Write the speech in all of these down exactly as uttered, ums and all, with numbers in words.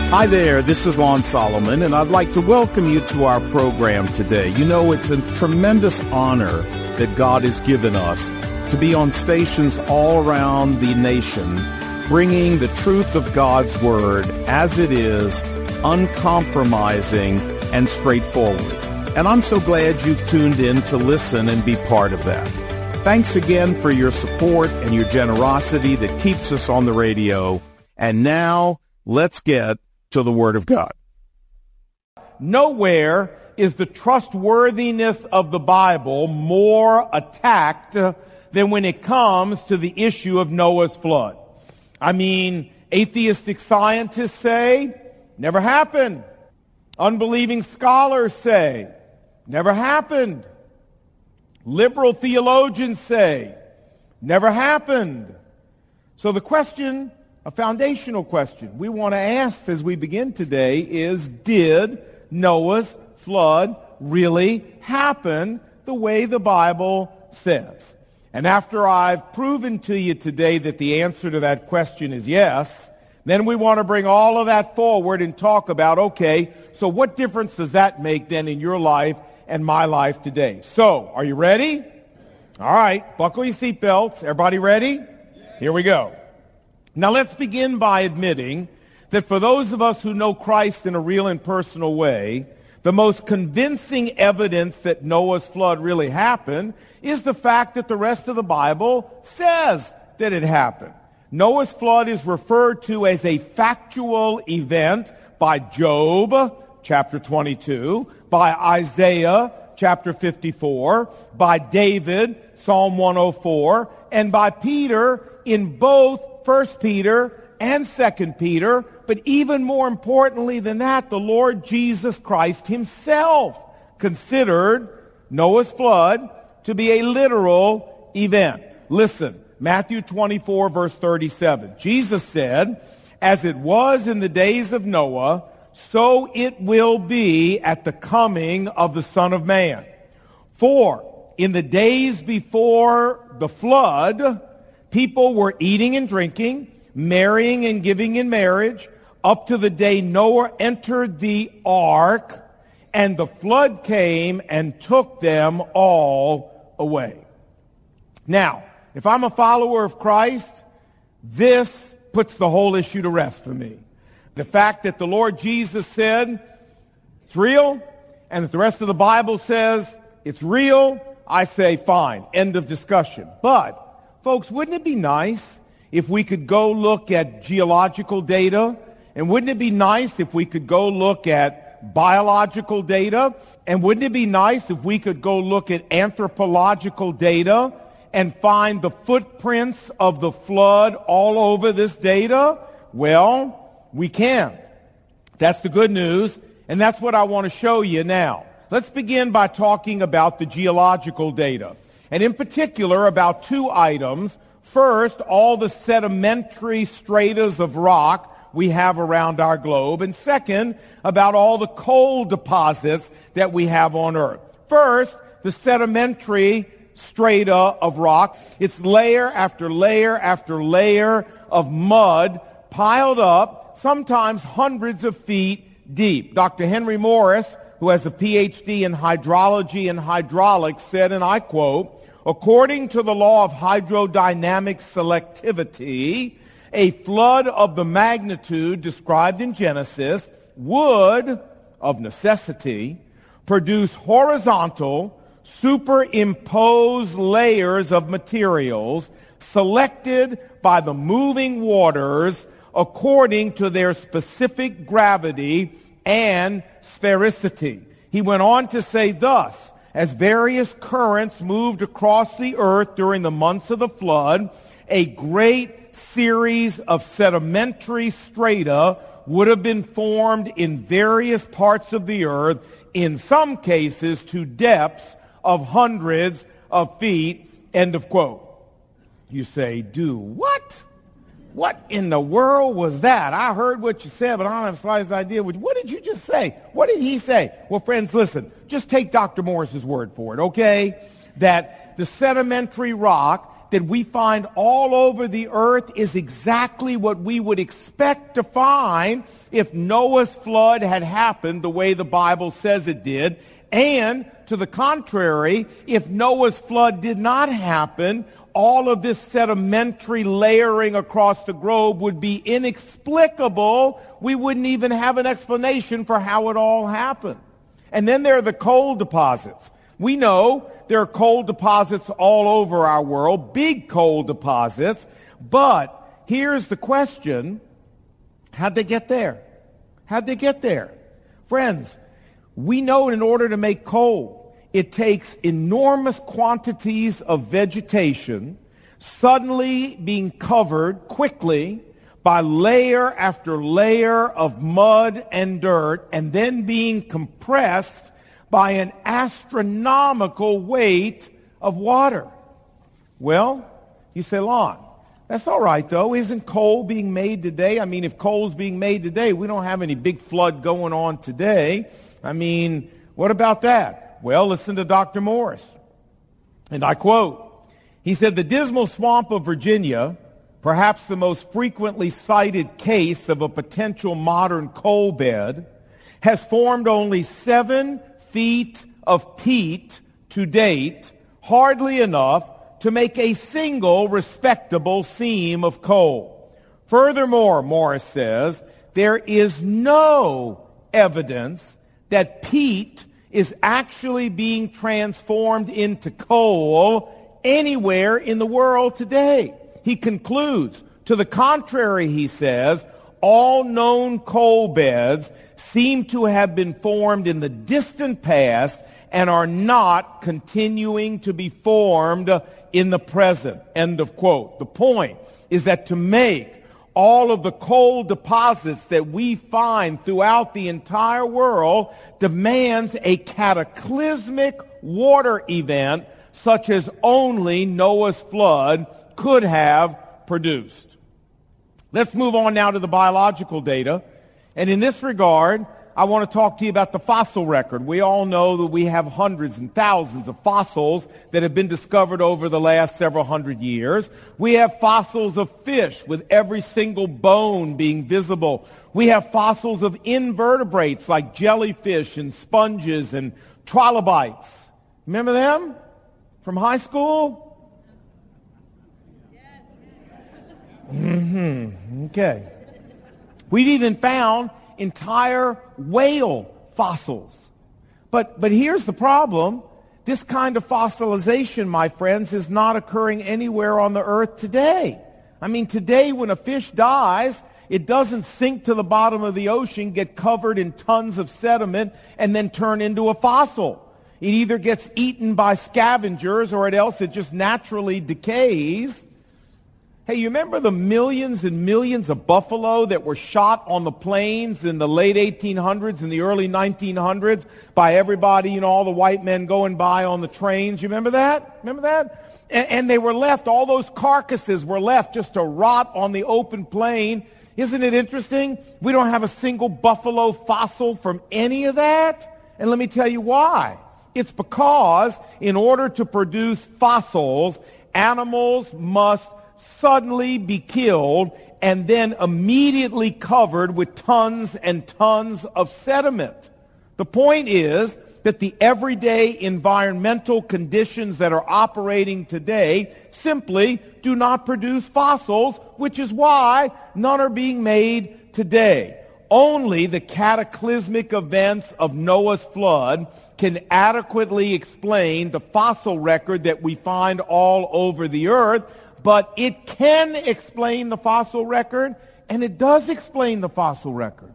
Hi there, this is Lon Solomon, and I'd like to welcome you to our program today. You know, it's a tremendous honor that God has given us to be on stations all around the nation, bringing the truth of God's Word as it is, uncompromising and straightforward. And I'm so glad you've tuned in to listen and be part of that. Thanks again for your support and your generosity that keeps us on the radio. And now, let's get to the Word of God. Nowhere is the trustworthiness of the Bible more attacked than when it comes to the issue of Noah's flood. I mean, atheistic scientists say, never happened. Unbelieving scholars say, never happened. Liberal theologians say, never happened. So the question, a foundational question we want to ask as we begin today is, did Noah's flood really happen the way the Bible says? And after I've proven to you today that the answer to that question is yes, then we want to bring all of that forward and talk about, okay, so what difference does that make then in your life and my life today? So, are you ready? All right, buckle your seatbelts. Everybody ready? Here we go. Now let's begin by admitting that for those of us who know Christ in a real and personal way, the most convincing evidence that Noah's flood really happened is the fact that the rest of the Bible says that it happened. Noah's flood is referred to as a factual event by Job, chapter twenty-two, by Isaiah, chapter fifty-four, by David, Psalm one oh four, and by Peter in both First Peter and Second Peter, but even more importantly than that, the Lord Jesus Christ himself considered Noah's flood to be a literal event. Listen, Matthew twenty-four, verse thirty-seven. Jesus said, "As it was in the days of Noah, so it will be at the coming of the Son of Man. For in the days before the flood, people were eating and drinking, marrying and giving in marriage, up to the day Noah entered the ark, and the flood came and took them all away." Now, if I'm a follower of Christ, this puts the whole issue to rest for me. The fact that the Lord Jesus said it's real, and that the rest of the Bible says it's real, I say fine, end of discussion. But, folks, wouldn't it be nice if we could go look at geological data? And wouldn't it be nice if we could go look at biological data? And wouldn't it be nice if we could go look at anthropological data and find the footprints of the flood all over this data? Well, we can. That's the good news, and that's what I want to show you now. Let's begin by talking about the geological data, and in particular about two items. First, all the sedimentary stratas of rock we have around our globe, and second, about all the coal deposits that we have on Earth. First, the sedimentary strata of rock. It's layer after layer after layer of mud piled up, sometimes hundreds of feet deep. Doctor Henry Morris, who has a P H D in hydrology and hydraulics, said, and I quote, "According to the law of hydrodynamic selectivity, a flood of the magnitude described in Genesis would, of necessity, produce horizontal, superimposed layers of materials selected by the moving waters according to their specific gravity and sphericity." He went on to say thus, "As various currents moved across the earth during the months of the flood, a great series of sedimentary strata would have been formed in various parts of the earth, in some cases to depths of hundreds of feet," end of quote. You say, do what? What in the world was that? I heard what you said, but I don't have the slightest idea. What, what did you just say? What did he say? Well, friends, listen. Just take Doctor Morris's word for it, okay? That the sedimentary rock that we find all over the earth is exactly what we would expect to find if Noah's flood had happened the way the Bible says it did. And to the contrary, if Noah's flood did not happen, all of this sedimentary layering across the globe would be inexplicable. We wouldn't even have an explanation for how it all happened. And then there are the coal deposits. We know there are coal deposits all over our world, big coal deposits. But here's the question: how'd they get there? How'd they get there? Friends, we know in order to make coal, it takes enormous quantities of vegetation suddenly being covered quickly by layer after layer of mud and dirt, and then being compressed by an astronomical weight of water. Well, you say, Lon, that's all right, though. Isn't coal being made today? I mean, if coal's being made today, we don't have any big flood going on today. I mean, what about that? Well, listen to Doctor Morris. And I quote, he said, the Dismal Swamp of Virginia, perhaps the most frequently cited case of a potential modern coal bed, has formed only seven feet of peat to date, hardly enough to make a single respectable seam of coal. Furthermore, Morris says, there is no evidence that peat is actually being transformed into coal anywhere in the world today. He concludes, to the contrary, he says, all known coal beds seem to have been formed in the distant past and are not continuing to be formed in the present. End of quote. The point is that to make all of the coal deposits that we find throughout the entire world demands a cataclysmic water event such as only Noah's flood could have produced. Let's move on now to the biological data. And in this regard, I want to talk to you about the fossil record. We all know that we have hundreds and thousands of fossils that have been discovered over the last several hundred years. We have fossils of fish with every single bone being visible. We have fossils of invertebrates like jellyfish and sponges and trilobites. Remember them from high school? Mm-hmm. Okay. We've even found entire whale fossils. But but here's the problem. This kind of fossilization, my friends, is not occurring anywhere on the earth today. I mean, today when a fish dies, it doesn't sink to the bottom of the ocean, get covered in tons of sediment, and then turn into a fossil. It either gets eaten by scavengers or else it just naturally decays. Hey, you remember the millions and millions of buffalo that were shot on the plains in the late eighteen hundreds and the early nineteen hundreds by everybody, you know, all the white men going by on the trains? You remember that? Remember that? And, and they were left, all those carcasses were left just to rot on the open plain. Isn't it interesting? We don't have a single buffalo fossil from any of that. And let me tell you why. It's because in order to produce fossils, animals must suddenly be killed and then immediately covered with tons and tons of sediment. The point is that the everyday environmental conditions that are operating today simply do not produce fossils, which is why none are being made today. Only the cataclysmic events of Noah's flood can adequately explain the fossil record that we find all over the earth. But it can explain the fossil record, and it does explain the fossil record.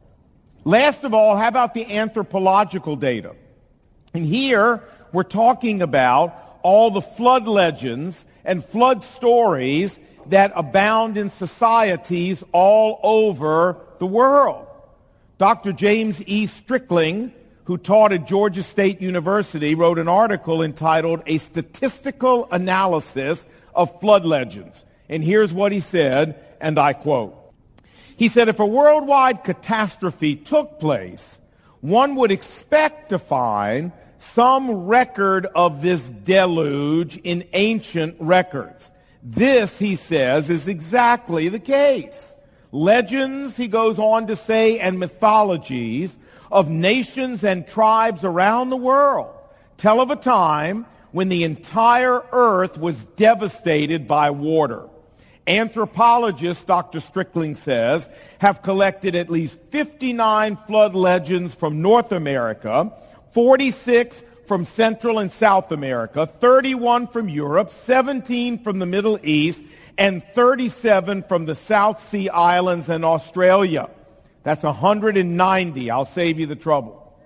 Last of all, how about the anthropological data? And here, we're talking about all the flood legends and flood stories that abound in societies all over the world. Doctor James E. Strickling, who taught at Georgia State University, wrote an article entitled A Statistical Analysis of Flood Legends. And here's what he said, and I quote. He said, if a worldwide catastrophe took place, one would expect to find some record of this deluge in ancient records. This, he says, is exactly the case. Legends, he goes on to say, and mythologies of nations and tribes around the world tell of a time when the entire earth was devastated by water. Anthropologists, Doctor Strickling says, have collected at least fifty-nine flood legends from North America, forty-six from Central and South America, thirty-one from Europe, seventeen from the Middle East, and thirty-seven from the South Sea Islands and Australia. That's one hundred ninety. I'll save you the trouble.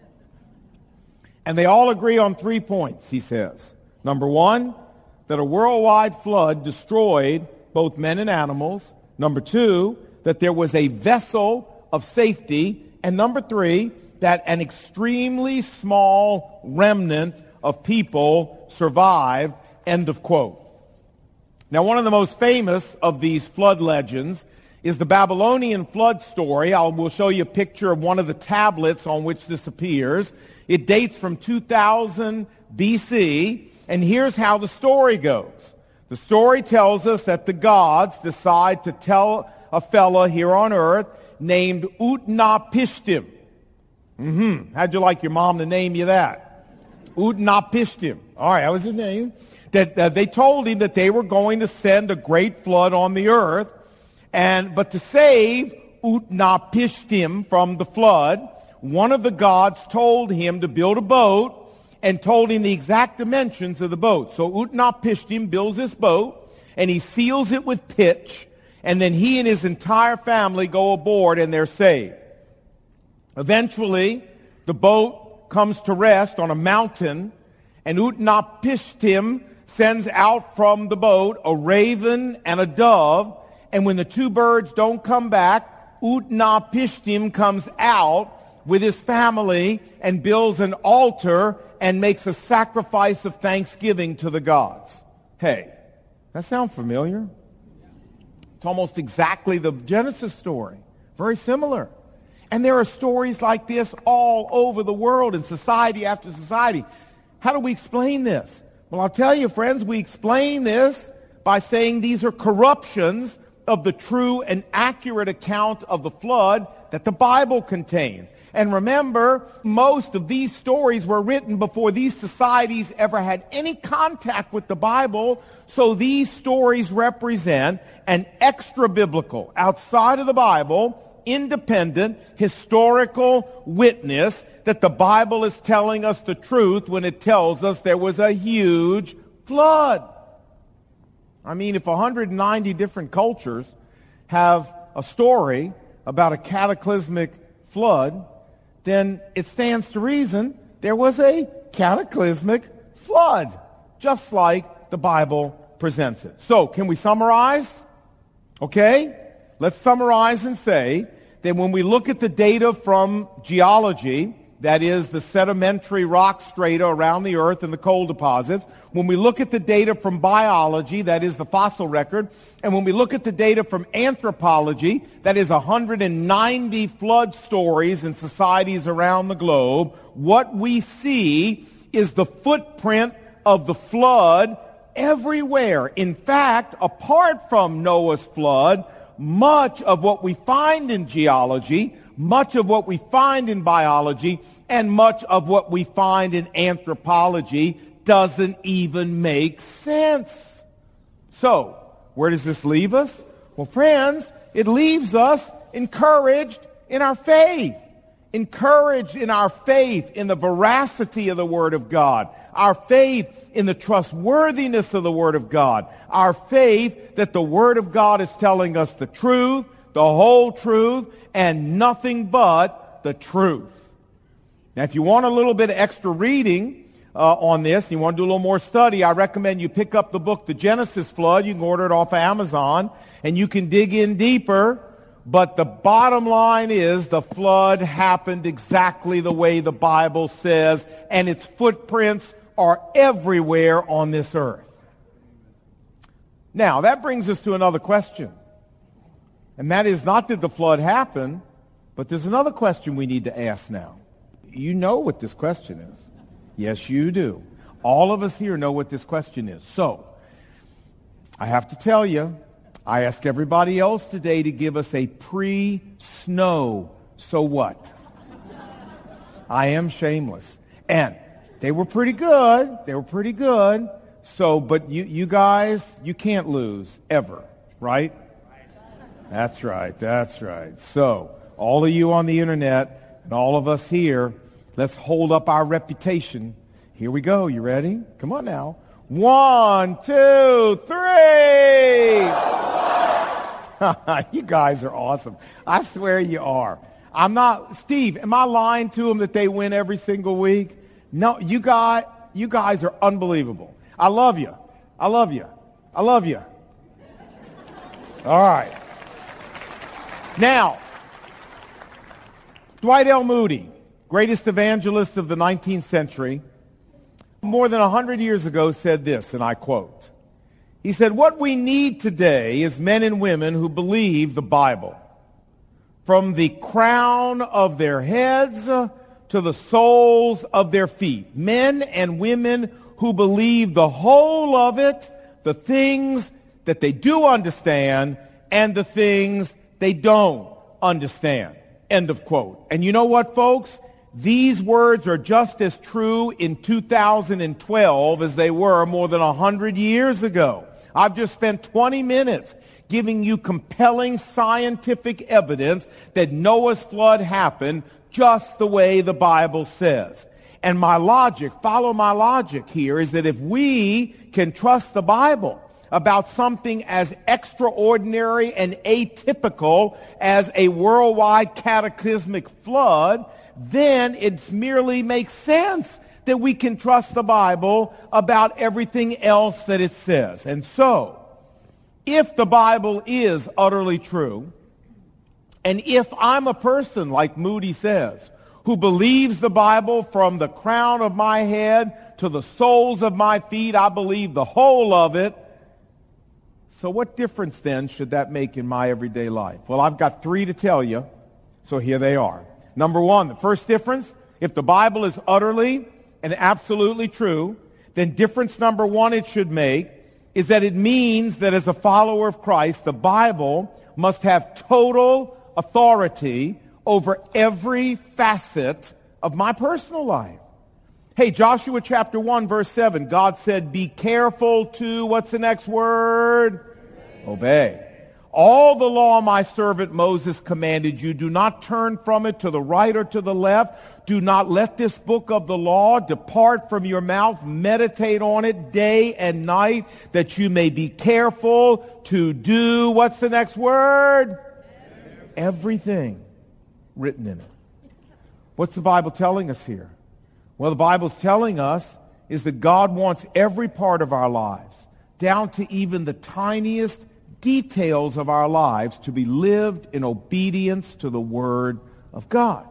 And they all agree on three points, he says. Number one, that a worldwide flood destroyed both men and animals. Number two, that there was a vessel of safety. And number three, that an extremely small remnant of people survived. End of quote. Now, one of the most famous of these flood legends is the Babylonian flood story. I will show you a picture of one of the tablets on which this appears. It dates from two thousand B C, and here's how the story goes. The story tells us that the gods decide to tell a fella here on earth named Utnapishtim. Mm-hmm. How'd you like your mom to name you that? Utnapishtim. All right, that was his name. That uh, they told him that they were going to send a great flood on the earth, and but to save Utnapishtim from the flood, one of the gods told him to build a boat and told him the exact dimensions of the boat. So Utnapishtim builds this boat, and he seals it with pitch, and then he and his entire family go aboard, and they're saved. Eventually, the boat comes to rest on a mountain, and Utnapishtim sends out from the boat a raven and a dove, and when the two birds don't come back, Utnapishtim comes out with his family and builds an altar and makes a sacrifice of thanksgiving to the gods. Hey, that sound familiar? It's almost exactly the Genesis story. Very similar. And there are stories like this all over the world in society after society. How do we explain this? Well, I'll tell you, friends, we explain this by saying these are corruptions of the true and accurate account of the flood that the Bible contains. And remember, most of these stories were written before these societies ever had any contact with the Bible, so these stories represent an extra-biblical, outside of the Bible, independent, historical witness that the Bible is telling us the truth when it tells us there was a huge flood. I mean, if one hundred ninety different cultures have a story about a cataclysmic flood, then it stands to reason there was a cataclysmic flood, just like the Bible presents it. So, can we summarize? Okay? Let's summarize and say that when we look at the data from geology, that is the sedimentary rock strata around the earth and the coal deposits, when we look at the data from biology, that is the fossil record, and when we look at the data from anthropology, that is one hundred ninety flood stories in societies around the globe, what we see is the footprint of the flood everywhere. In fact, apart from Noah's flood, much of what we find in geology, much of what we find in biology, and much of what we find in anthropology doesn't even make sense. So, where does this leave us? Well, friends, it leaves us encouraged in our faith. Encouraged in our faith in the veracity of the Word of God. Our faith in the trustworthiness of the Word of God. Our faith that the Word of God is telling us the truth, the whole truth, and nothing but the truth. Now, if you want a little bit of extra reading uh, on this, you want to do a little more study, I recommend you pick up the book, The Genesis Flood. You can order it off of Amazon, and you can dig in deeper. But the bottom line is the flood happened exactly the way the Bible says, and its footprints are everywhere on this earth. Now, that brings us to another question. And that is, not did the flood happen, but there's another question we need to ask now. You know what this question is. Yes, you do. All of us here know what this question is. So, I have to tell you, I asked everybody else today to give us a pre-snow so what? I am shameless. And they were pretty good. They were pretty good. So, but you, you guys, you can't lose ever, right? That's right. That's right. So, all of you on the internet and all of us here, let's hold up our reputation. Here we go. You ready? Come on now. One, two, three. You guys are awesome. I swear you are. I'm not, Steve, am I lying to them that they win every single week? No, you guys, you guys are unbelievable. I love you. I love you. I love you. All right. Now, Dwight L. Moody, greatest evangelist of the nineteenth century, more than one hundred years ago said this, and I quote, he said, "What we need today is men and women who believe the Bible, from the crown of their heads to the soles of their feet. Men and women who believe the whole of it, the things that they do understand and the things they don't understand." End of quote. And you know what, folks? These words are just as true in two thousand twelve as they were more than one hundred years ago. I've just spent twenty minutes giving you compelling scientific evidence that Noah's flood happened just the way the Bible says. And my logic, follow my logic here, is that if we can trust the Bible about something as extraordinary and atypical as a worldwide cataclysmic flood, then it merely makes sense that we can trust the Bible about everything else that it says. And so, if the Bible is utterly true, and if I'm a person, like Moody says, who believes the Bible from the crown of my head to the soles of my feet, I believe the whole of it, so what difference then should that make in my everyday life? Well, I've got three to tell you, so here they are. Number one, the first difference, if the Bible is utterly and absolutely true, then difference number one it should make is that it means that as a follower of Christ, the Bible must have total authority over every facet of my personal life. Hey, Joshua chapter one, verse seven, God said, be careful to, what's the next word? Obey. All the law my servant Moses commanded you, do not turn from it to the right or to the left. Do not let this book of the law depart from your mouth. Meditate on it day and night, that you may be careful to do, what's the next word? Everything written in it. What's the Bible telling us here? Well, the Bible's telling us is that God wants every part of our lives, down to even the tiniest details of our lives, to be lived in obedience to the Word of God.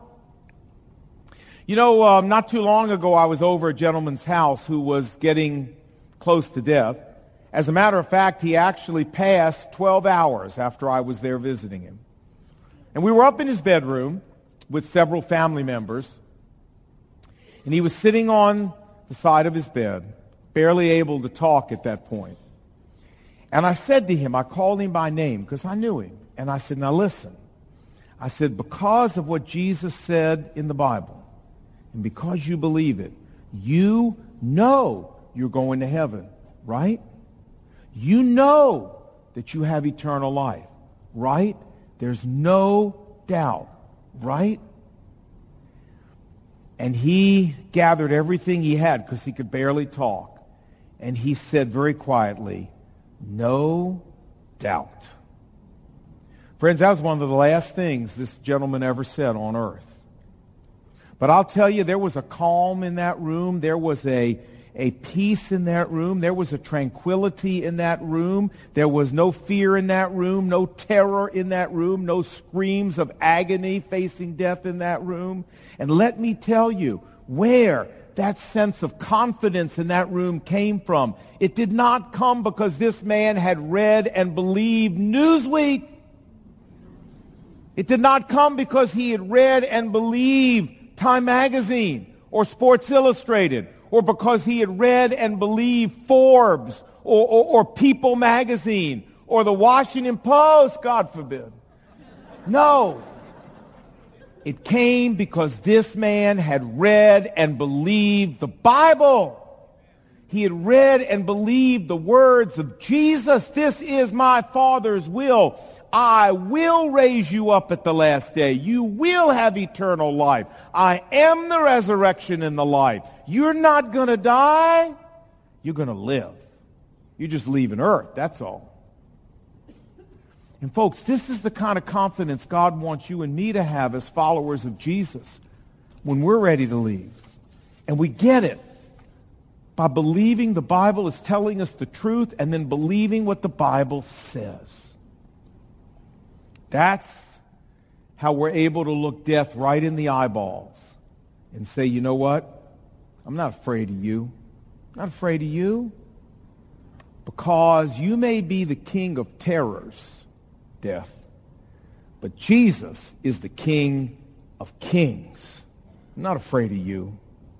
You know, um, not too long ago, I was over a gentleman's house who was getting close to death. As a matter of fact, he actually passed twelve hours after I was there visiting him. And we were up in his bedroom with several family members, and he was sitting on the side of his bed, barely able to talk at that point. And I said to him, I called him by name because I knew him. And I said, now listen. I said, because of what Jesus said in the Bible, and because you believe it, you know you're going to heaven, right? You know that you have eternal life, right? There's no doubt, right? And he gathered everything he had because he could barely talk. And he said very quietly, no doubt. Friends, that was one of the last things this gentleman ever said on earth. But I'll tell you, there was a calm in that room. There was a, a peace in that room. There was a tranquility in that room. There was no fear in that room, no terror in that room, no screams of agony facing death in that room. And let me tell you where that sense of confidence in that room came from. It did not come because this man had read and believed Newsweek. It did not come because he had read and believed Time Magazine or Sports Illustrated or because he had read and believed Forbes or, or, or People magazine or the Washington Post, God forbid. No. It came because this man had read and believed the Bible. He had read and believed the words of Jesus. This is my Father's will. I will raise you up at the last day. You will have eternal life. I am the resurrection and the life. You're not going to die. You're going to live. You're just leaving earth, that's all. And folks, this is the kind of confidence God wants you and me to have as followers of Jesus when we're ready to leave. And we get it by believing the Bible is telling us the truth and then believing what the Bible says. That's how we're able to look death right in the eyeballs and say, you know what? I'm not afraid of you. I'm not afraid of you. Because you may be the king of terrors, death, but Jesus is the King of kings. I'm not afraid of you.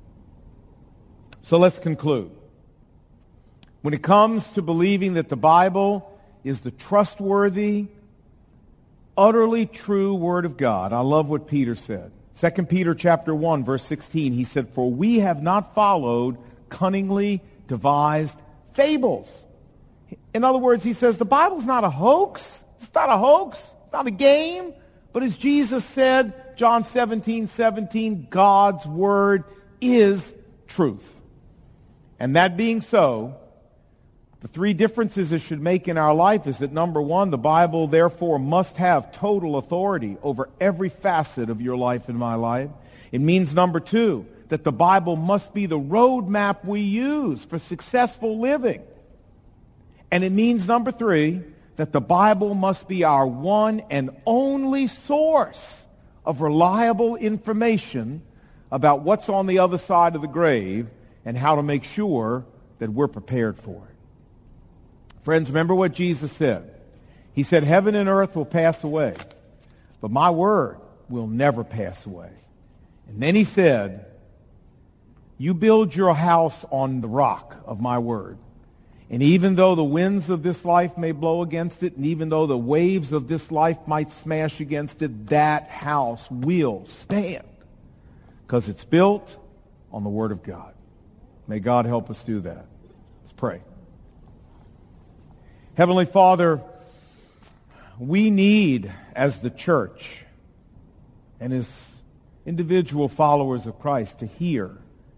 So let's conclude. When it comes to believing that the Bible is the trustworthy, utterly true Word of God, I love what Peter said. Second Peter chapter one, verse sixteen, he said, "For we have not followed cunningly devised fables." In other words, he says, the Bible's not a hoax. It's not a hoax. It's not a game. But as Jesus said, John seventeen, seventeen, God's Word is truth. And that being so, the three differences it should make in our life is that, number one, the Bible, therefore, must have total authority over every facet of your life and my life. It means, number two, that the Bible must be the roadmap we use for successful living. And it means, number three, that the Bible must be our one and only source of reliable information about what's on the other side of the grave and how to make sure that we're prepared for it. Friends, remember what Jesus said. He said, heaven and earth will pass away, but my word will never pass away. And then he said, you build your house on the rock of my word. And even though the winds of this life may blow against it, and even though the waves of this life might smash against it, that house will stand because it's built on the Word of God. May God help us do that. Let's pray. Heavenly Father, we need, as the church and as individual followers of Christ, to hear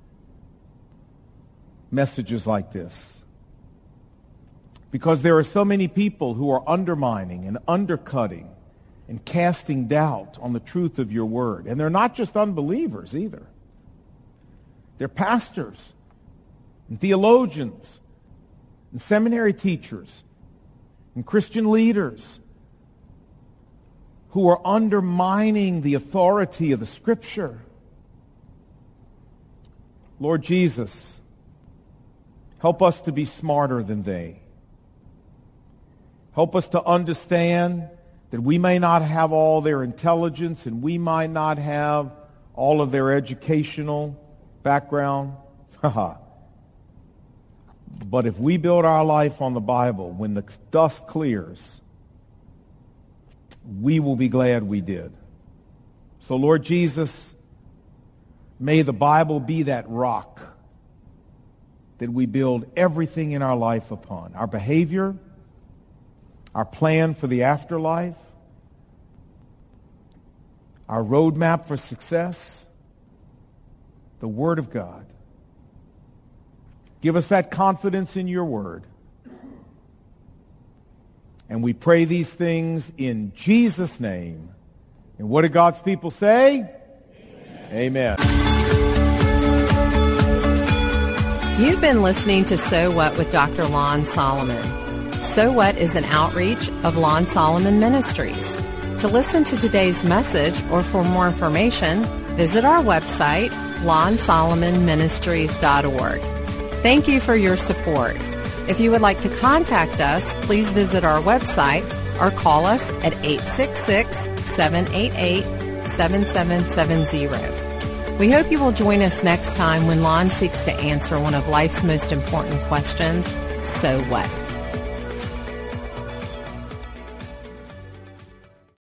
messages like this. Because there are so many people who are undermining and undercutting and casting doubt on the truth of your word. And they're not just unbelievers either. They're pastors and theologians and seminary teachers and Christian leaders who are undermining the authority of the Scripture. Lord Jesus, help us to be smarter than they. Help us to understand that we may not have all their intelligence and we might not have all of their educational background. But if we build our life on the Bible, when the dust clears, we will be glad we did. So, Lord Jesus, may the Bible be that rock that we build everything in our life upon. Our behavior, our plan for the afterlife, our roadmap for success, the Word of God. Give us that confidence in your Word. And we pray these things in Jesus' name. And what do God's people say? Amen. Amen. You've been listening to So What with Doctor Lon Solomon. So What is an outreach of Lon Solomon Ministries. To listen to today's message or for more information, visit our website, lon solomon ministries dot org. Thank you for your support. If you would like to contact us, please visit our website or call us at eight six six, seven eight eight, seven seven seven zero. We hope you will join us next time when Lon seeks to answer one of life's most important questions, so what?